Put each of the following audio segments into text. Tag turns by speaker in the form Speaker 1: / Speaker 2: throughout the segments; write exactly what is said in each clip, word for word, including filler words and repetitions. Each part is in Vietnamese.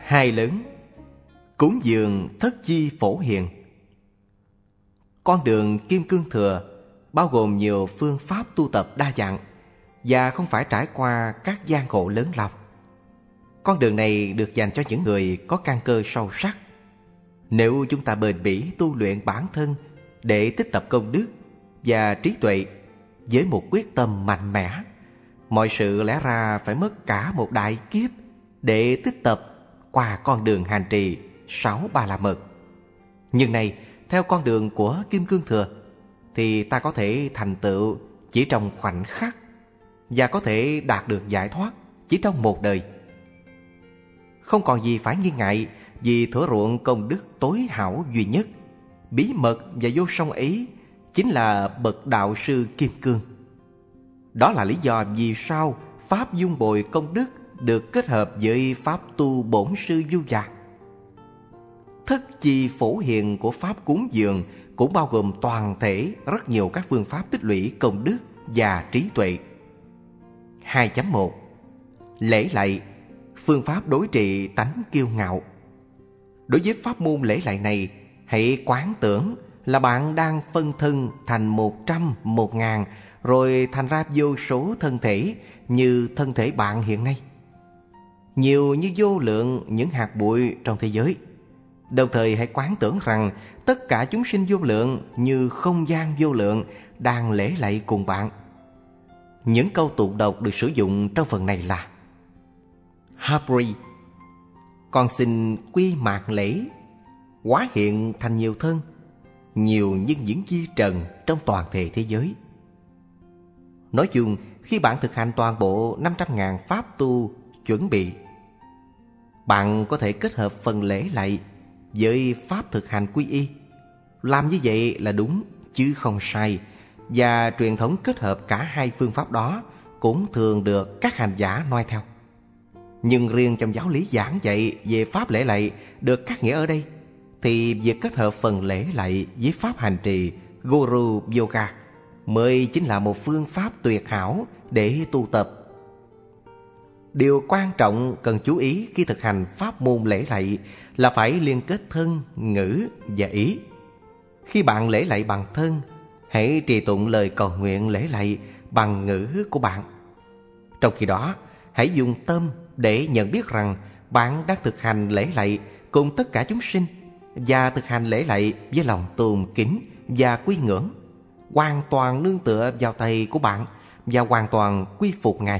Speaker 1: Hai lớn. Cúng dường thất chi phổ hiền. Con đường Kim Cương Thừa bao gồm nhiều phương pháp tu tập đa dạng và không phải trải qua các gian khổ lớn lao. Con đường này được dành cho những người có căn cơ sâu sắc. Nếu chúng ta bền bỉ tu luyện bản thân để tích tập công đức và trí tuệ với một quyết tâm mạnh mẽ, mọi sự lẽ ra phải mất cả một đại kiếp để tích tập qua con đường hành trì sáu ba la mật. Nhưng này, theo con đường của Kim Cương Thừa thì ta có thể thành tựu chỉ trong khoảnh khắc và có thể đạt được giải thoát chỉ trong một đời. Không còn gì phải nghi ngại vì thửa ruộng công đức tối hảo duy nhất, bí mật và vô song ấy chính là bậc đạo sư Kim Cương. Đó là lý do vì sao pháp dung bồi công đức được kết hợp với pháp tu bổn sư du già. Thất chi phổ hiền của pháp cúng dường cũng bao gồm toàn thể rất nhiều các phương pháp tích lũy công đức và trí tuệ. hai chấm một. Lễ lạy, phương pháp đối trị tánh kiêu ngạo. Đối với pháp môn lễ lạy này, hãy quán tưởng là bạn đang phân thân thành một trăm, một ngàn, rồi thành ra vô số thân thể như thân thể bạn hiện nay. Nhiều như vô lượng những hạt bụi trong thế giới. Đồng thời hãy quán tưởng rằng tất cả chúng sinh vô lượng như không gian vô lượng đang lễ lạy cùng bạn. Những câu tụng đọc được sử dụng trong phần này là: Hapri, con xin quy mạc lễ, hóa hiện thành nhiều thân, nhiều như những di trần trong toàn thể thế giới. Nói chung, khi bạn thực hành toàn bộ năm trăm ngàn pháp tu chuẩn bị, bạn có thể kết hợp phần lễ lạy với pháp thực hành quy y. Làm như vậy là đúng chứ không sai, và truyền thống kết hợp cả hai phương pháp đó cũng thường được các hành giả noi theo. Nhưng riêng trong giáo lý giảng dạy về pháp lễ lạy được cắt nghĩa ở đây, thì việc kết hợp phần lễ lạy với pháp hành trì Guru Yoga mới chính là một phương pháp tuyệt hảo để tu tập. Điều quan trọng cần chú ý khi thực hành pháp môn lễ lạy là phải liên kết thân, ngữ và ý. Khi bạn lễ lạy bằng thân, hãy trì tụng lời cầu nguyện lễ lạy bằng ngữ của bạn. Trong khi đó, hãy dùng tâm để nhận biết rằng bạn đang thực hành lễ lạy cùng tất cả chúng sinh, và thực hành lễ lạy với lòng tôn kính và quy ngưỡng, hoàn toàn nương tựa vào Thầy của bạn và hoàn toàn quy phục Ngài.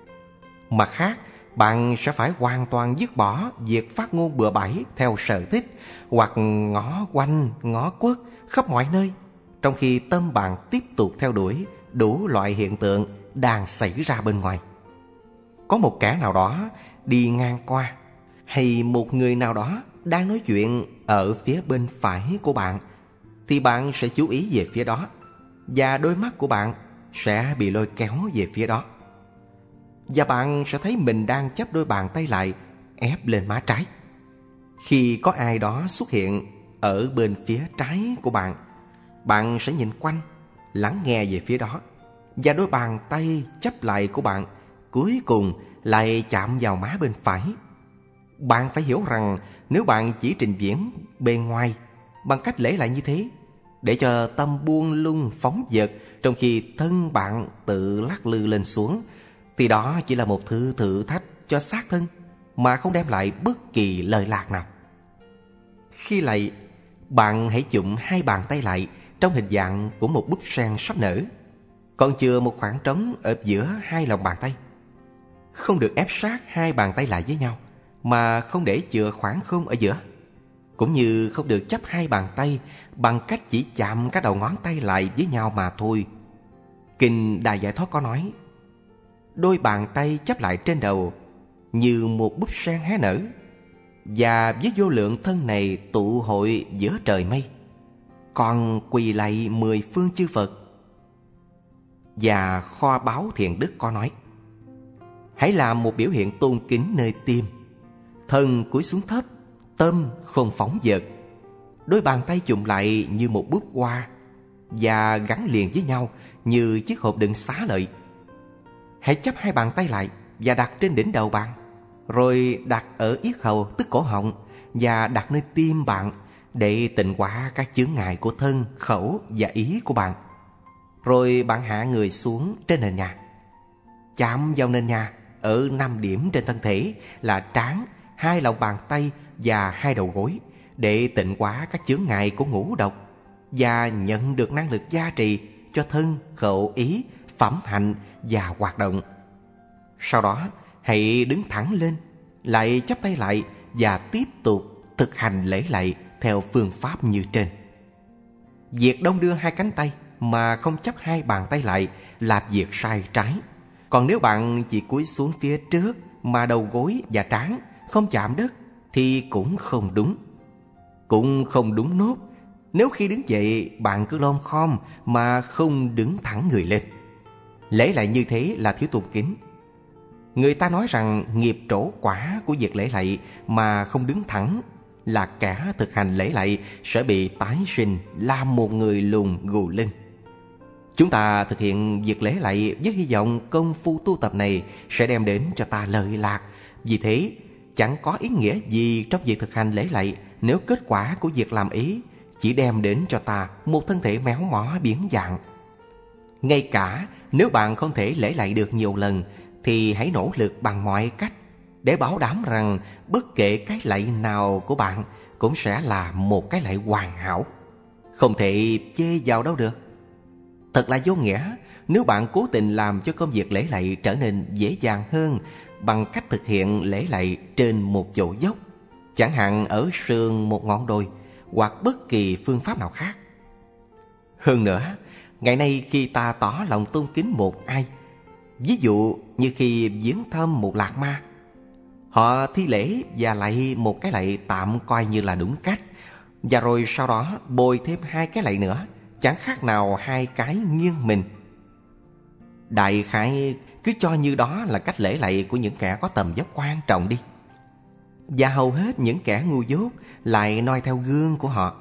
Speaker 1: Mặt khác, bạn sẽ phải hoàn toàn dứt bỏ việc phát ngôn bừa bãi theo sở thích hoặc ngó quanh ngó quất khắp mọi nơi, trong khi tâm bạn tiếp tục theo đuổi đủ loại hiện tượng đang xảy ra bên ngoài. Có một kẻ nào đó đi ngang qua, hay một người nào đó đang nói chuyện ở phía bên phải của bạn, thì bạn sẽ chú ý về phía đó, và đôi mắt của bạn sẽ bị lôi kéo về phía đó. Và bạn sẽ thấy mình đang chắp đôi bàn tay lại ép lên má trái. Khi có ai đó xuất hiện ở bên phía trái của bạn, bạn sẽ nhìn quanh, lắng nghe về phía đó, và đôi bàn tay chắp lại của bạn cuối cùng lại chạm vào má bên phải. Bạn phải hiểu rằng nếu bạn chỉ trình diễn bề ngoài bằng cách lễ lại như thế, để cho tâm buông lung phóng dật trong khi thân bạn tự lắc lư lên xuống, thì đó chỉ là một thứ thử thách cho xác thân mà không đem lại bất kỳ lợi lạc nào. Khi lạy, bạn hãy chụm hai bàn tay lại trong hình dạng của một búp sen sắp nở, còn chừa một khoảng trống ở giữa hai lòng bàn tay. Không được ép sát hai bàn tay lại với nhau, mà không để chừa khoảng không ở giữa. Cũng như không được chấp hai bàn tay bằng cách chỉ chạm các đầu ngón tay lại với nhau mà thôi. Kinh Đại Giải Thoát có nói: đôi bàn tay chấp lại trên đầu như một búp sen hé nở, và với vô lượng thân này tụ hội giữa trời mây, còn quỳ lạy mười phương chư Phật. Và kho báu thiện đức có nói: hãy làm một biểu hiện tôn kính nơi tim, thân cúi xuống thấp, tâm không phóng dật, đôi bàn tay chụm lại như một búp hoa và gắn liền với nhau như chiếc hộp đựng xá lợi. Hãy chấp hai bàn tay lại và đặt trên đỉnh đầu bạn, rồi đặt ở yết hầu tức cổ họng và đặt nơi tim bạn để tịnh hóa các chướng ngại của thân, khẩu và ý của bạn. Rồi bạn hạ người xuống trên nền nhà. Chạm vào nền nhà ở năm điểm trên thân thể là trán, hai lòng bàn tay và hai đầu gối để tịnh hóa các chướng ngại của ngũ độc và nhận được năng lực gia trì cho thân, khẩu, ý, phẩm hạnh và hoạt động. Sau đó hãy đứng thẳng lên, lại chắp tay lại và tiếp tục thực hành lễ lạy theo phương pháp như trên. Việc đong đưa hai cánh tay mà không chắp hai bàn tay lại là việc sai trái. Còn nếu bạn chỉ cúi xuống phía trước mà đầu gối và trán không chạm đất thì cũng không đúng. Cũng không đúng nốt nếu khi đứng dậy bạn cứ lom khom mà không đứng thẳng người lên. Lễ lạy như thế là thiếu tôn kính. Người ta nói rằng nghiệp trổ quả của việc lễ lạy mà không đứng thẳng là kẻ thực hành lễ lạy sẽ bị tái sinh làm một người lùn gù lưng. Chúng ta thực hiện việc lễ lạy với hy vọng công phu tu tập này sẽ đem đến cho ta lợi lạc. Vì thế, chẳng có ý nghĩa gì trong việc thực hành lễ lạy nếu kết quả của việc làm ấy chỉ đem đến cho ta một thân thể méo mó biến dạng. Ngay cả nếu bạn không thể lễ lạy được nhiều lần thì hãy nỗ lực bằng mọi cách để bảo đảm rằng bất kể cái lạy nào của bạn cũng sẽ là một cái lạy hoàn hảo, không thể chê vào đâu được. Thật là vô nghĩa nếu bạn cố tình làm cho công việc lễ lạy trở nên dễ dàng hơn bằng cách thực hiện lễ lạy trên một chỗ dốc, chẳng hạn ở sườn một ngọn đồi hoặc bất kỳ phương pháp nào khác. Hơn nữa, ngày nay khi ta tỏ lòng tôn kính một ai, ví dụ như khi viếng thăm một lạc ma, họ thi lễ và lạy một cái lạy tạm coi như là đúng cách, và rồi sau đó bồi thêm hai cái lạy nữa, chẳng khác nào hai cái nghiêng mình. Đại khái cứ cho như đó là cách lễ lạy của những kẻ có tầm vóc quan trọng đi. Và hầu hết những kẻ ngu dốt lại noi theo gương của họ.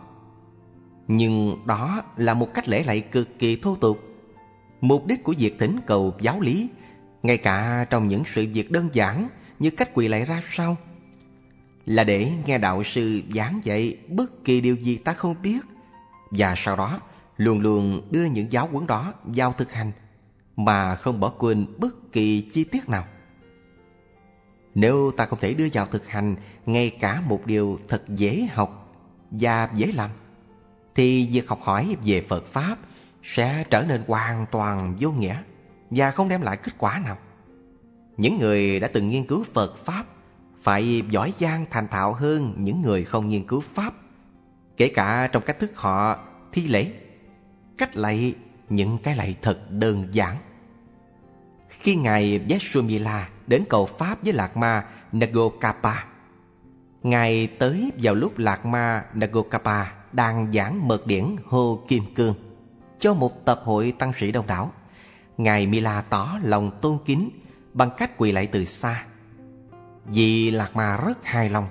Speaker 1: Nhưng đó là một cách lễ lạy cực kỳ thô tục. Mục đích của việc thỉnh cầu giáo lý, ngay cả trong những sự việc đơn giản như cách quỳ lạy ra sao, là để nghe đạo sư giảng dạy bất kỳ điều gì ta không biết, và sau đó luôn luôn đưa những giáo huấn đó vào thực hành mà không bỏ quên bất kỳ chi tiết nào. Nếu ta không thể đưa vào thực hành ngay cả một điều thật dễ học và dễ làm, thì việc học hỏi về Phật Pháp sẽ trở nên hoàn toàn vô nghĩa và không đem lại kết quả nào. Những người đã từng nghiên cứu Phật Pháp phải giỏi giang thành thạo hơn những người không nghiên cứu Pháp, kể cả trong cách thức họ thi lễ, cách lạy những cái lạy thật đơn giản. Khi Ngài Yeshomila đến cầu Pháp với Lạc Ma Nagokapa, Ngài tới vào lúc Lạc Ma Nagokapa đang giảng mật điển Hồ Kim Cương cho một tập hội tăng sĩ đông đảo. Ngài Mila tỏ lòng tôn kính bằng cách quỳ lạy từ xa. Vị Lạc Ma rất hài lòng,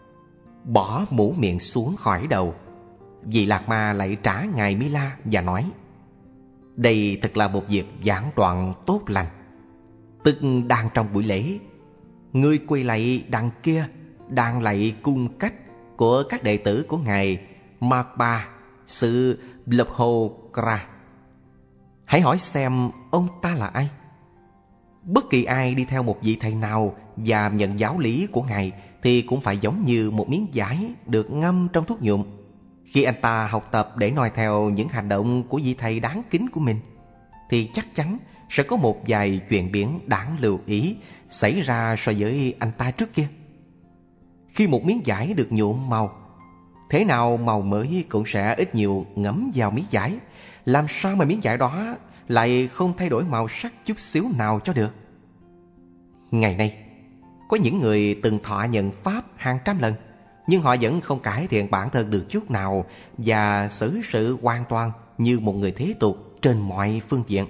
Speaker 1: bỏ mũ miệng xuống khỏi đầu. Vị Lạc Ma lại trả Ngài Mila và nói: đây thật là một việc giảng đoạn tốt lành. Tức đang trong buổi lễ, người quỳ lạy đằng kia đang lạy cung cách của các đệ tử của Ngài Magba Sư Blobhokra. Hãy hỏi xem ông ta là ai. Bất kỳ ai đi theo một vị thầy nào và nhận giáo lý của Ngài thì cũng phải giống như một miếng vải được ngâm trong thuốc nhuộm. Khi anh ta học tập để noi theo những hành động của vị thầy đáng kính của mình, thì chắc chắn sẽ có một vài chuyện biến đáng lưu ý xảy ra so với anh ta trước kia. Khi một miếng vải được nhuộm màu, thế nào màu mới cũng sẽ ít nhiều ngấm vào miếng vải. Làm sao mà miếng vải đó lại không thay đổi màu sắc chút xíu nào cho được? Ngày nay, có những người từng thọ nhận Pháp hàng trăm lần, nhưng họ vẫn không cải thiện bản thân được chút nào và xử sự hoàn toàn như một người thế tục trên mọi phương diện.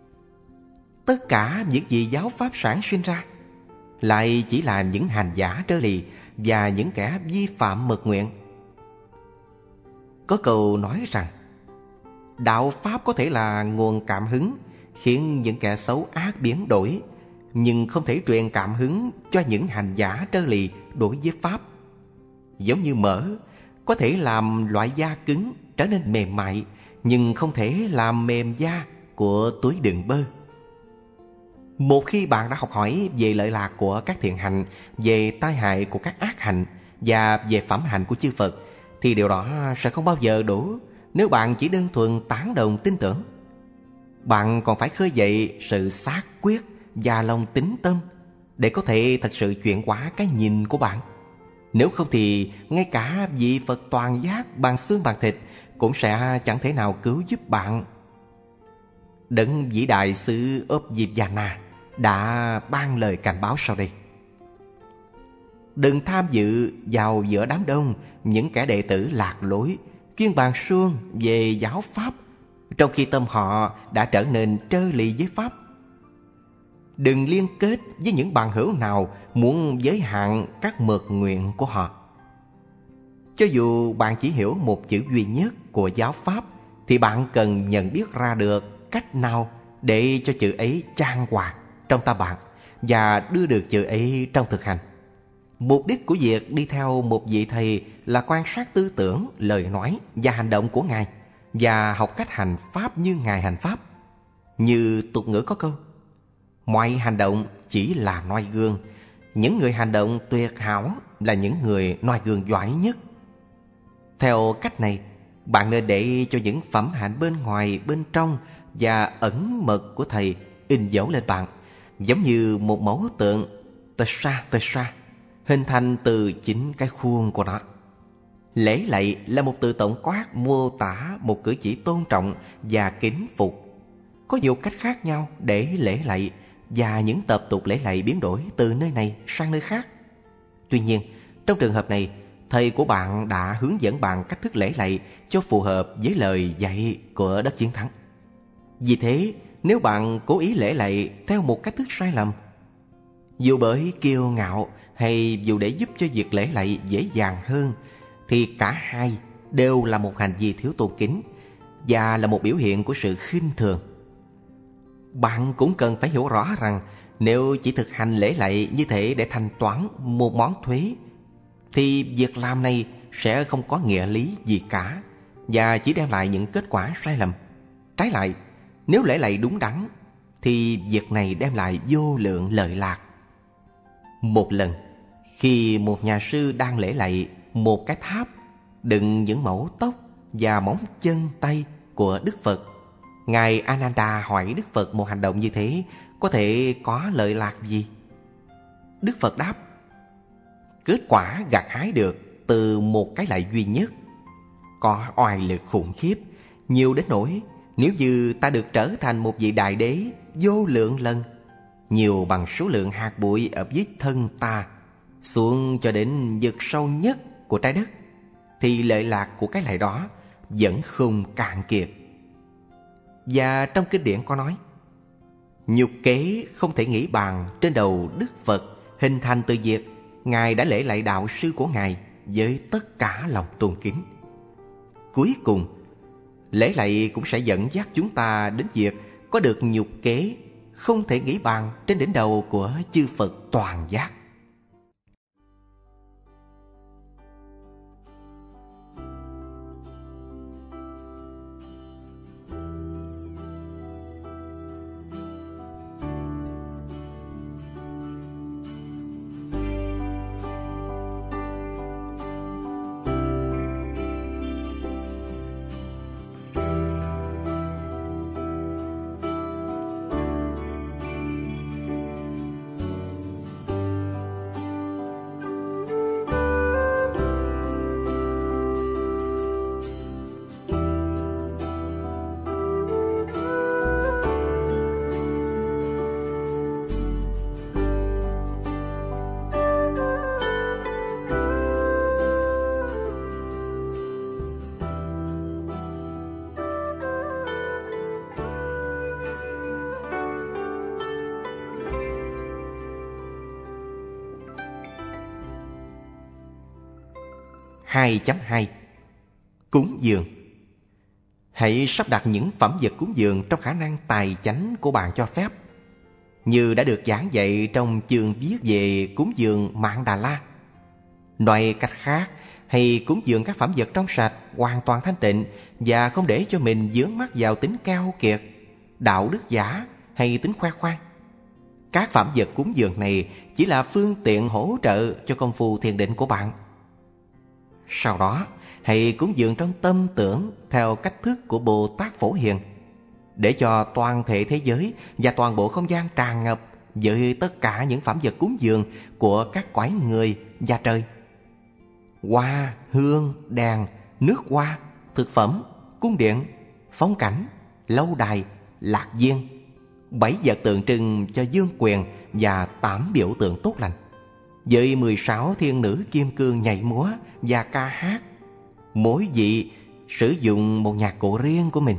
Speaker 1: Tất cả những gì giáo Pháp sản sinh ra lại chỉ là những hành giả trơ lì và những kẻ vi phạm mật nguyện. Có câu nói rằng đạo Pháp có thể là nguồn cảm hứng khiến những kẻ xấu ác biến đổi, nhưng không thể truyền cảm hứng cho những hành giả trơ lì đối với Pháp. Giống như mỡ, có thể làm loại da cứng trở nên mềm mại, nhưng không thể làm mềm da của túi đựng bơ. Một khi bạn đã học hỏi về lợi lạc của các thiện hạnh, về tai hại của các ác hạnh và về phẩm hạnh của chư Phật, thì điều đó sẽ không bao giờ đủ nếu bạn chỉ đơn thuần tán đồng tin tưởng. Bạn còn phải khơi dậy sự xác quyết và lòng tín tâm để có thể thật sự chuyển hóa cái nhìn của bạn. Nếu không thì ngay cả vị Phật toàn giác bằng xương bằng thịt cũng sẽ chẳng thể nào cứu giúp bạn. Đấng vĩ đại xứ Obvijana đã ban lời cảnh báo sau đây: đừng tham dự vào giữa đám đông những kẻ đệ tử lạc lối, chuyên bàn suông về giáo pháp, trong khi tâm họ đã trở nên trơ lì với Pháp. Đừng liên kết với những bằng hữu nào muốn giới hạn các mật nguyện của họ. Cho dù bạn chỉ hiểu một chữ duy nhất của giáo pháp, thì bạn cần nhận biết ra được cách nào để cho chữ ấy chan hòa trong tâm bạn và đưa được chữ ấy trong thực hành. Mục đích của việc đi theo một vị thầy là quan sát tư tưởng, lời nói và hành động của Ngài, và học cách hành pháp như Ngài hành pháp. Như tục ngữ có câu: mọi hành động chỉ là noi gương, những người hành động tuyệt hảo là những người noi gương giỏi nhất. Theo cách này, bạn nên để cho những phẩm hạnh bên ngoài, bên trong và ẩn mật của thầy in dấu lên bạn, giống như một mẫu tượng Tesha Tesha hình thành từ chính cái khuôn của nó. Lễ lạy là một từ tổng quát mô tả một cử chỉ tôn trọng và kính phục. Có nhiều cách khác nhau để lễ lạy, và những tập tục lễ lạy biến đổi từ nơi này sang nơi khác. Tuy nhiên, trong trường hợp này, thầy của bạn đã hướng dẫn bạn cách thức lễ lạy cho phù hợp với lời dạy của Đất Chiến Thắng. Vì thế, nếu bạn cố ý lễ lạy theo một cách thức sai lầm, dù bởi kiêu ngạo hay dù để giúp cho việc lễ lạy dễ dàng hơn, thì cả hai đều là một hành vi thiếu tôn kính và là một biểu hiện của sự khinh thường. Bạn cũng cần phải hiểu rõ rằng nếu chỉ thực hành lễ lạy như thế để thanh toán một món thuế, thì việc làm này sẽ không có nghĩa lý gì cả và chỉ đem lại những kết quả sai lầm. Trái lại, nếu lễ lạy đúng đắn thì việc này đem lại vô lượng lợi lạc. Một lần, khi một nhà sư đang lễ lạy một cái tháp đựng những mẫu tóc và móng chân tay của Đức Phật, Ngài Ananda hỏi Đức Phật một hành động như thế có thể có lợi lạc gì? Đức Phật đáp: kết quả gặt hái được từ một cái lạy duy nhất có oai lực khủng khiếp, nhiều đến nỗi nếu như ta được trở thành một vị đại đế vô lượng lần, nhiều bằng số lượng hạt bụi ở dưới thân ta, xuống cho đến vực sâu nhất của trái đất, thì lợi lạc của cái lạy đó vẫn không cạn kiệt. Và trong kinh điển có nói: nhục kế không thể nghĩ bàn trên đầu Đức Phật hình thành từ việc Ngài đã lễ lạy đạo sư của Ngài với tất cả lòng tôn kính. Cuối cùng, lễ lạy cũng sẽ dẫn dắt chúng ta đến việc có được nhục kế không thể nghĩ bàn trên đỉnh đầu của chư Phật toàn giác. hai chấm hai Cúng dường. Hãy sắp đặt những phẩm vật cúng dường trong khả năng tài chánh của bạn cho phép. như đã được giảng dạy trong chương viết về cúng dường Mạn Đà La. Nói cách khác, hay cúng dường các phẩm vật trong sạch, hoàn toàn thanh tịnh và không để cho mình vướng mắc vào tính keo kiệt, đạo đức giả hay tính khoe khoang. Các phẩm vật cúng dường này chỉ là phương tiện hỗ trợ cho công phu thiền định của bạn. Sau đó, hãy cúng dường trong tâm tưởng theo cách thức của Bồ Tát Phổ Hiền, để cho toàn thể thế giới và toàn bộ không gian tràn ngập với tất cả những phẩm vật cúng dường của các cõi người và trời. Hoa, hương, đèn, nước hoa, thực phẩm, cung điện, phong cảnh, lâu đài, lạc viên, bảy vật tượng trưng cho vương quyền và tám biểu tượng tốt lành, với mười sáu thiên nữ kim cương nhảy múa và ca hát, mỗi vị sử dụng một nhạc cụ riêng của mình.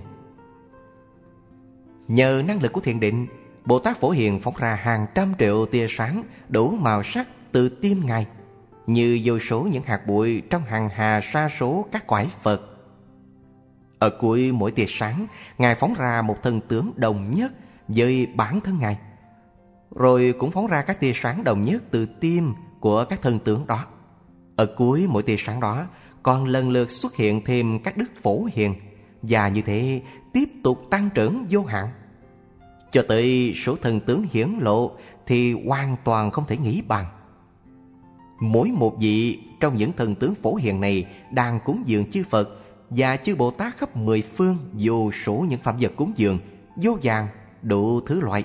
Speaker 1: Nhờ năng lực của thiền định, Bồ Tát Phổ Hiền phóng ra hàng trăm triệu tia sáng đủ màu sắc từ tim Ngài, như vô số những hạt bụi trong hàng hà sa số các cõi Phật. Ở cuối mỗi tia sáng, Ngài phóng ra một thần tướng đồng nhất với bản thân Ngài, rồi cũng phóng ra các tia sáng đồng nhất từ tim của các thần tướng đó. Ở cuối mỗi tia sáng đó còn lần lượt xuất hiện thêm các đức Phổ Hiền, và như thế tiếp tục tăng trưởng vô hạn, cho tới số thần tướng hiển lộ thì hoàn toàn không thể nghĩ bàn. Mỗi một vị trong những thần tướng Phổ Hiền này đang cúng dường chư Phật và chư Bồ Tát khắp mười phương vô số những phẩm vật cúng dường vô vàn đủ thứ loại.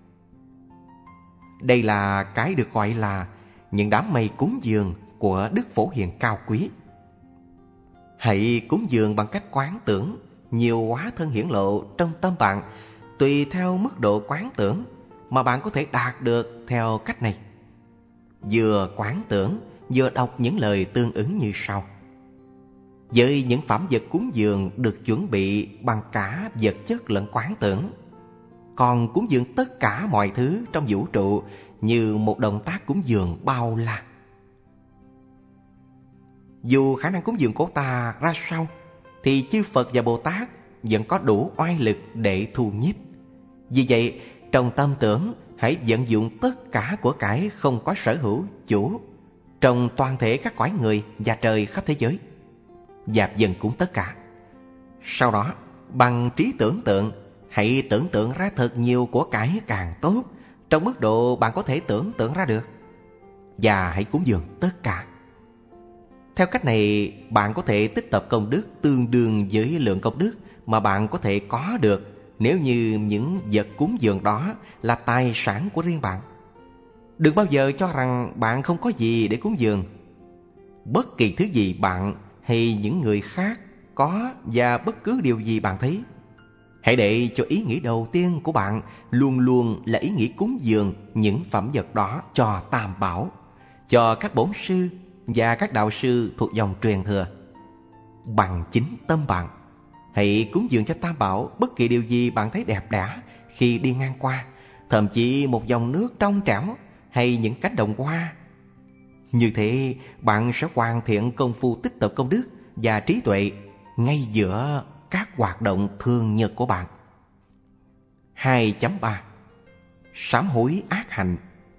Speaker 1: Đây là cái được gọi là những đám mây cúng dường của Đức Phổ Hiền cao quý. Hãy cúng dường bằng cách quán tưởng nhiều hóa thân hiển lộ trong tâm bạn, tùy theo mức độ quán tưởng mà bạn có thể đạt được theo cách này. Vừa quán tưởng, vừa đọc những lời tương ứng như sau. Với những phẩm vật cúng dường được chuẩn bị bằng cả vật chất lẫn quán tưởng, còn cúng dường tất cả mọi thứ trong vũ trụ như một động tác cúng dường bao la. Dù khả năng cúng dường của ta ra sao, thì chư Phật và Bồ Tát vẫn có đủ oai lực để thu nhiếp. Vì vậy, trong tâm tưởng, hãy vận dụng tất cả của cải không có sở hữu chủ trong toàn thể các cõi người và trời khắp thế giới, và dần cúng tất cả. Sau đó, bằng trí tưởng tượng, hãy tưởng tượng ra thật nhiều của cải càng tốt, trong mức độ bạn có thể tưởng tượng ra được, và hãy cúng dường tất cả. Theo cách này, bạn có thể tích tập công đức tương đương với lượng công đức mà bạn có thể có được nếu như những vật cúng dường đó là tài sản của riêng bạn. Đừng bao giờ cho rằng bạn không có gì để cúng dường. Bất kỳ thứ gì bạn hay những người khác có, và bất cứ điều gì bạn thấy, hãy để cho ý nghĩ đầu tiên của bạn luôn luôn là ý nghĩ cúng dường những phẩm vật đó cho Tam Bảo, cho các bổn sư và các đạo sư thuộc dòng truyền thừa. Bằng chính tâm bạn, hãy cúng dường cho Tam Bảo bất kỳ điều gì bạn thấy đẹp đẽ khi đi ngang qua, thậm chí một dòng nước trong trẻo hay những cánh đồng hoa. Như thế, bạn sẽ hoàn thiện công phu tích tập công đức và trí tuệ ngay giữa các hoạt động thường nhật của bạn. hai chấm ba. Sám hối ác hạnh.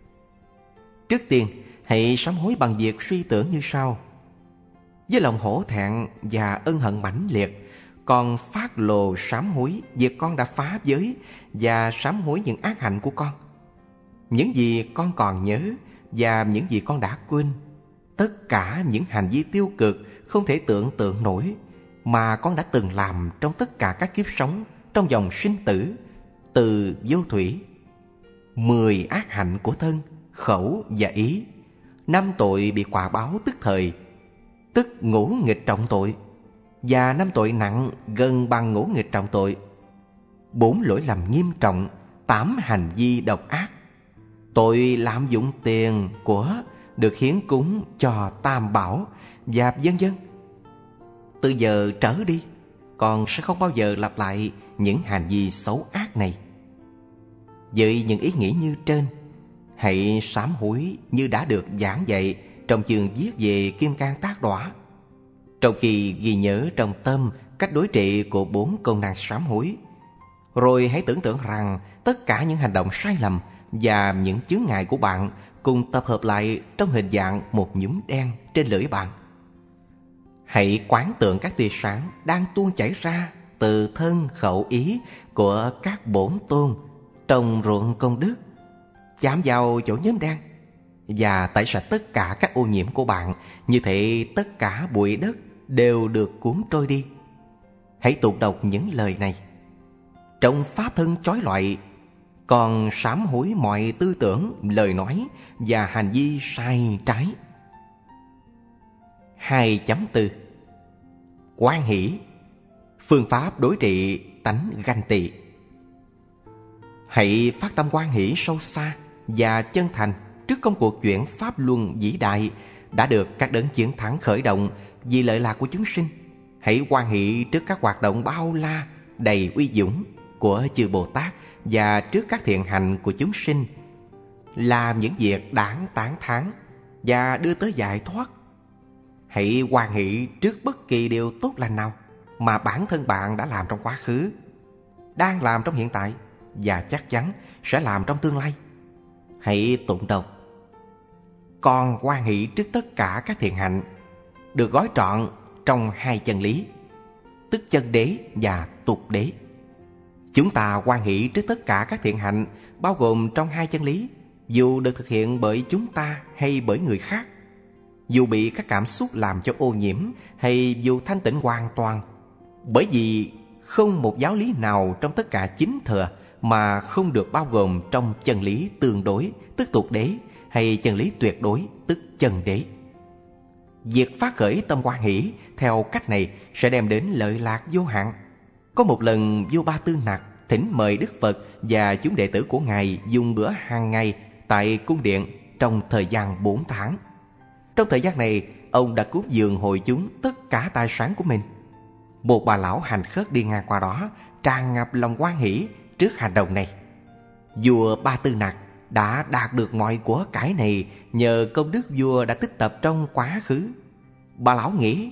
Speaker 1: Trước tiên, hãy sám hối bằng việc suy tưởng như sau. Với lòng hổ thẹn và ân hận mãnh liệt, con phát lồ sám hối việc con đã phá giới, và sám hối những ác hạnh của con, những gì con còn nhớ và những gì con đã quên, tất cả những hành vi tiêu cực không thể tưởng tượng nổi mà con đã từng làm trong tất cả các kiếp sống trong dòng sinh tử, từ vô thủy. Mười ác hạnh của thân, khẩu và ý, năm tội bị quả báo tức thời, tức ngũ nghịch trọng tội, và năm tội nặng gần bằng ngũ nghịch trọng tội, bốn lỗi lầm nghiêm trọng, tám hành vi độc ác, tội lạm dụng tiền của được hiến cúng cho Tam Bảo, và vân vân. Từ giờ trở đi, con sẽ không bao giờ lặp lại những hành vi xấu ác này. Với những ý nghĩ như trên, hãy sám hối như đã được giảng dạy trong chương viết về Kim Cang Tác Đọa. Trong khi ghi nhớ trong tâm cách đối trị của bốn công năng sám hối, rồi hãy tưởng tượng rằng tất cả những hành động sai lầm và những chướng ngại của bạn cùng tập hợp lại trong hình dạng một nhúm đen trên lưỡi bạn. Hãy quán tưởng các tia sáng đang tuôn chảy ra từ thân khẩu ý của các bổn tôn trong ruộng công đức, chạm vào chỗ nhóm đen và tẩy sạch tất cả các ô nhiễm của bạn. Như thế tất cả bụi đất đều được cuốn trôi đi. Hãy tụng đọc những lời này. Trong pháp thân chói lọi, còn sám hối mọi tư tưởng, lời nói và hành vi sai trái. hai chấm bốn. Hoan hỷ, phương pháp đối trị tánh ganh tị. Hãy phát tâm hoan hỷ sâu xa và chân thành trước công cuộc chuyển pháp luân vĩ đại đã được các đấng chiến thắng khởi động vì lợi lạc của chúng sinh. Hãy hoan hỷ trước các hoạt động bao la đầy uy dũng của chư Bồ Tát và trước các thiện hành của chúng sinh, làm những việc đáng tán thán và đưa tới giải thoát. Hãy hoan hỷ trước bất kỳ điều tốt lành nào mà bản thân bạn đã làm trong quá khứ, đang làm trong hiện tại và chắc chắn sẽ làm trong tương lai. Hãy tụng đọc. Còn hoan hỷ trước tất cả các thiện hạnh được gói trọn trong hai chân lý, tức chân đế và tục đế. Chúng ta hoan hỷ trước tất cả các thiện hạnh bao gồm trong hai chân lý, dù được thực hiện bởi chúng ta hay bởi người khác, dù bị các cảm xúc làm cho ô nhiễm hay dù thanh tịnh hoàn toàn. Bởi vì không một giáo lý nào trong tất cả chính thừa mà không được bao gồm trong chân lý tương đối, tức tục đế, hay chân lý tuyệt đối, tức chân đế. Việc phát khởi tâm hoan hỷ theo cách này sẽ đem đến lợi lạc vô hạn. Có một lần vua Ba Tư Nặc thỉnh mời Đức Phật và chúng đệ tử của Ngài dùng bữa hàng ngày tại cung điện trong thời gian bốn tháng. Trong thời gian này, ông đã cúng dường hội chúng tất cả tài sản của mình. Một bà lão hành khất đi ngang qua đó tràn ngập lòng hoan hỷ trước hành động này. Vua Ba Tư Nặc đã đạt được mọi của cải này nhờ công đức vua đã tích tập trong quá khứ. Bà lão nghĩ,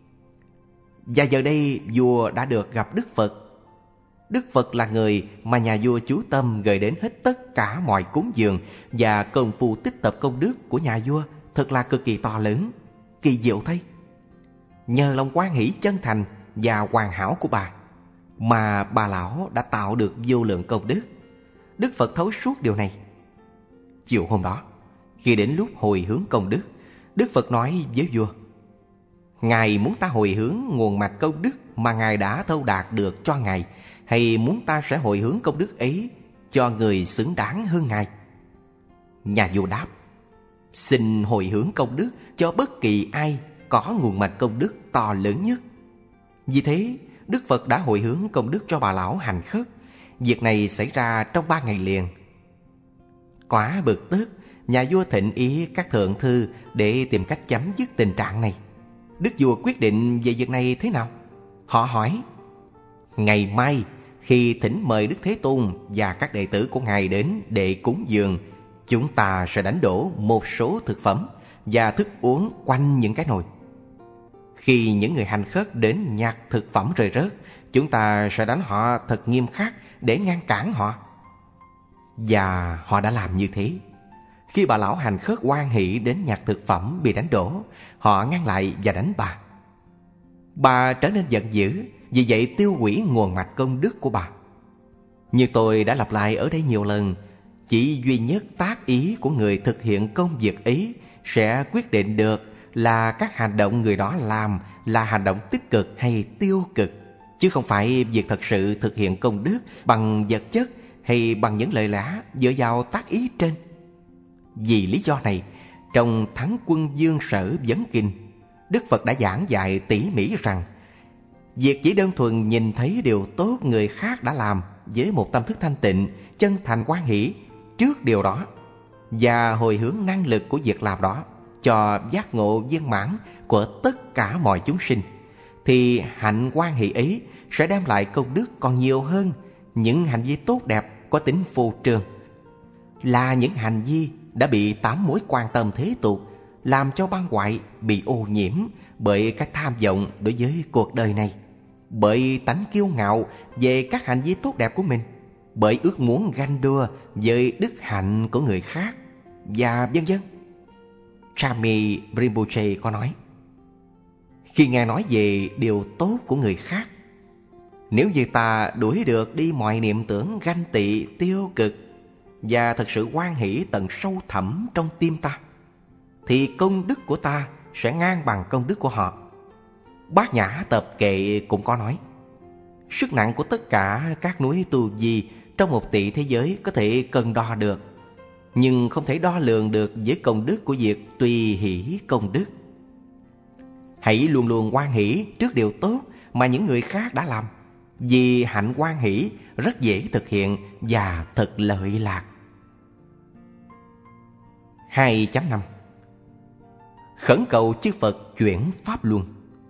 Speaker 1: và giờ đây vua đã được gặp Đức Phật. Đức Phật là người mà nhà vua chú tâm gửi đến hết tất cả mọi cúng dường, và công phu tích tập công đức của nhà vua thật là cực kỳ to lớn, kỳ diệu thay. Nhờ lòng hoan hỷ chân thành và hoàn hảo của bà mà bà lão đã tạo được vô lượng công đức. Đức Phật thấu suốt điều này. Chiều hôm đó, khi đến lúc hồi hướng công đức, Đức Phật nói với vua: Ngài muốn ta hồi hướng nguồn mạch công đức mà Ngài đã thâu đạt được cho Ngài, hay muốn ta sẽ hồi hướng công đức ấy cho người xứng đáng hơn Ngài? Nhà vua đáp: Xin hồi hướng công đức cho bất kỳ ai có nguồn mạch công đức to lớn nhất. Vì thế, Đức Phật đã hồi hướng công đức cho bà lão hành khất. Việc này xảy ra trong ba ngày liền. Quá bực tức, nhà vua thịnh ý các thượng thư để tìm cách chấm dứt tình trạng này. Đức vua quyết định về việc này thế nào? Họ hỏi: Ngày mai, khi thỉnh mời Đức Thế Tôn và các đệ tử của Ngài đến để cúng dường, chúng ta sẽ đánh đổ một số thực phẩm và thức uống quanh những cái nồi. Khi những người hành khất đến nhặt thực phẩm rơi rớt, chúng ta sẽ đánh họ thật nghiêm khắc để ngăn cản họ. Và họ đã làm như thế. Khi bà lão hành khất hoan hỷ đến nhặt thực phẩm bị đánh đổ, họ ngăn lại và đánh bà. Bà trở nên giận dữ, vì vậy tiêu hủy nguồn mạch công đức của bà. Như tôi đã lặp lại ở đây nhiều lần, chỉ duy nhất tác ý của người thực hiện công việc ấy sẽ quyết định được là các hành động người đó làm là hành động tích cực hay tiêu cực, chứ không phải việc thật sự thực hiện công đức bằng vật chất hay bằng những lời lẽ dựa vào tác ý trên. Vì lý do này, trong Thắng Quân Dương Sở Vấn Kinh, Đức Phật đã giảng dạy tỉ mỉ rằng việc chỉ đơn thuần nhìn thấy điều tốt người khác đã làm với một tâm thức thanh tịnh, chân thành hoan hỷ trước điều đó và hồi hướng năng lực của việc làm đó cho giác ngộ viên mãn của tất cả mọi chúng sinh, thì hạnh hoan hỷ ấy sẽ đem lại công đức còn nhiều hơn những hành vi tốt đẹp có tính phô trương, là những hành vi đã bị tám mối quan tâm thế tục làm cho băng hoại, bị ô nhiễm bởi các tham vọng đối với cuộc đời này, bởi tánh kiêu ngạo về các hành vi tốt đẹp của mình, bởi ước muốn ganh đua với đức hạnh của người khác, và vân vân. Swami Rinpoche có nói, khi nghe nói về điều tốt của người khác, nếu như ta đuổi được đi mọi niệm tưởng ganh tị tiêu cực và thật sự hoan hỷ tận sâu thẳm trong tim ta, thì công đức của ta sẽ ngang bằng công đức của họ. Bát Nhã Tập Kệ cũng có nói, sức nặng của tất cả các núi tu di trong một tỷ thế giới có thể cân đo được, nhưng không thể đo lường được với công đức của việc tùy hỷ công đức. Hãy luôn luôn hoan hỷ trước điều tốt mà những người khác đã làm, vì hạnh hoan hỷ rất dễ thực hiện và thật lợi lạc. hai chấm năm. Khẩn cầu chư Phật chuyển Pháp Luân.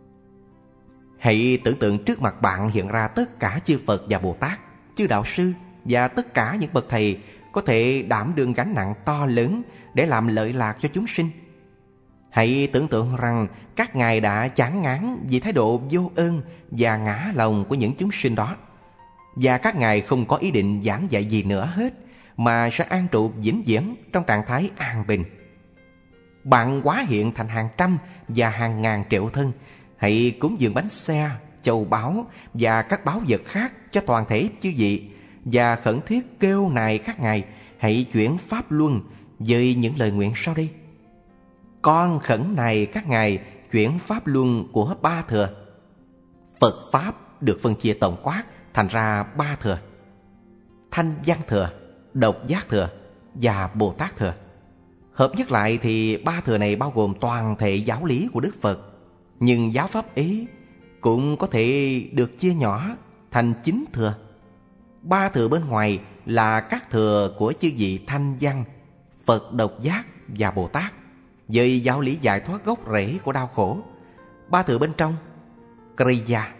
Speaker 1: Hãy tưởng tượng trước mặt bạn hiện ra tất cả chư Phật và Bồ Tát, chư Đạo Sư và tất cả những bậc thầy có thể đảm đương gánh nặng to lớn để làm lợi lạc cho chúng sinh. Hãy tưởng tượng rằng các ngài đã chán ngán vì thái độ vô ơn và ngã lòng của những chúng sinh đó, và các ngài không có ý định giảng dạy gì nữa hết, mà sẽ an trụ vĩnh viễn trong trạng thái an bình. Bạn hóa hiện thành hàng trăm và hàng ngàn triệu thân, hãy cúng dường bánh xe, châu báu và các báu vật khác cho toàn thể chư vị, và khẩn thiết kêu nài các ngài hãy chuyển Pháp Luân với những lời nguyện sau đây. Con khẩn nài các ngài chuyển Pháp Luân của ba thừa. Phật Pháp được phân chia tổng quát thành ra ba thừa: Thanh Văn Thừa, Độc Giác Thừa và Bồ Tát Thừa. Hợp nhất lại thì ba thừa này bao gồm toàn thể giáo lý của Đức Phật, nhưng giáo pháp ấy cũng có thể được chia nhỏ thành chín thừa. Ba thừa bên ngoài là các thừa của chư vị Thanh Văn, Phật Độc Giác và Bồ Tát, với giáo lý giải thoát gốc rễ của đau khổ. Ba thừa bên trong, Kriya,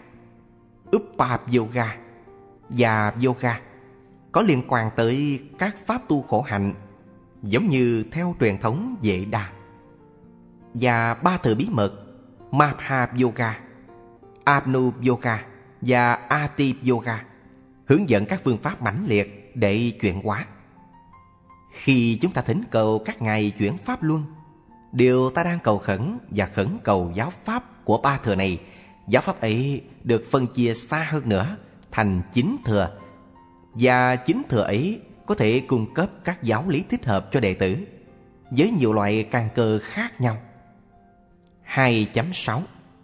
Speaker 1: Uppayoga và Yoga, có liên quan tới các pháp tu khổ hạnh, giống như theo truyền thống Vệ Đà. Và ba thừa bí mật, Maha Yoga, Anu Yoga và Ati Yoga, hướng dẫn các phương pháp mãnh liệt để chuyển hóa. Khi chúng ta thỉnh cầu các ngài chuyển Pháp Luân, điều ta đang cầu khẩn và khẩn cầu giáo pháp của ba thừa này, giáo pháp ấy được phân chia xa hơn nữa thành chín thừa, và chín thừa ấy có thể cung cấp các giáo lý thích hợp cho đệ tử với nhiều loại căn cơ khác nhau. hai chấm sáu.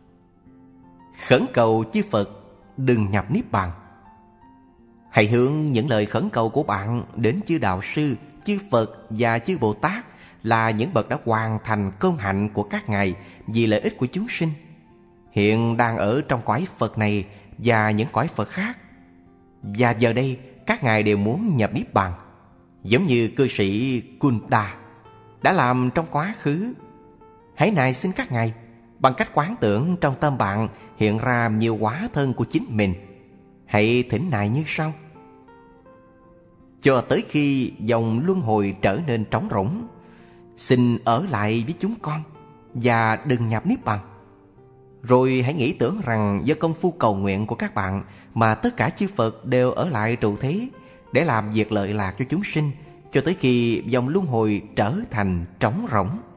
Speaker 1: Khẩn cầu chư Phật đừng nhập Niết Bàn. Hãy hướng những lời khẩn cầu của bạn đến chư Đạo Sư, chư Phật và chư Bồ Tát, là những bậc đã hoàn thành công hạnh của các ngài vì lợi ích của chúng sinh, hiện đang ở trong cõi Phật này và những cõi Phật khác. Và giờ đây các ngài đều muốn nhập Niết Bàn, giống như cư sĩ Kunda đã làm trong quá khứ. Hãy nài xin các ngài bằng cách quán tưởng trong tâm bạn hiện ra nhiều hóa thân của chính mình. Hãy thỉnh nài như sau: cho tới khi dòng luân hồi trở nên trống rỗng, xin ở lại với chúng con và đừng nhập Niết Bàn. Rồi hãy nghĩ tưởng rằng do công phu cầu nguyện của các bạn mà tất cả chư Phật đều ở lại trụ thế để làm việc lợi lạc cho chúng sinh, cho tới khi dòng luân hồi trở thành trống rỗng.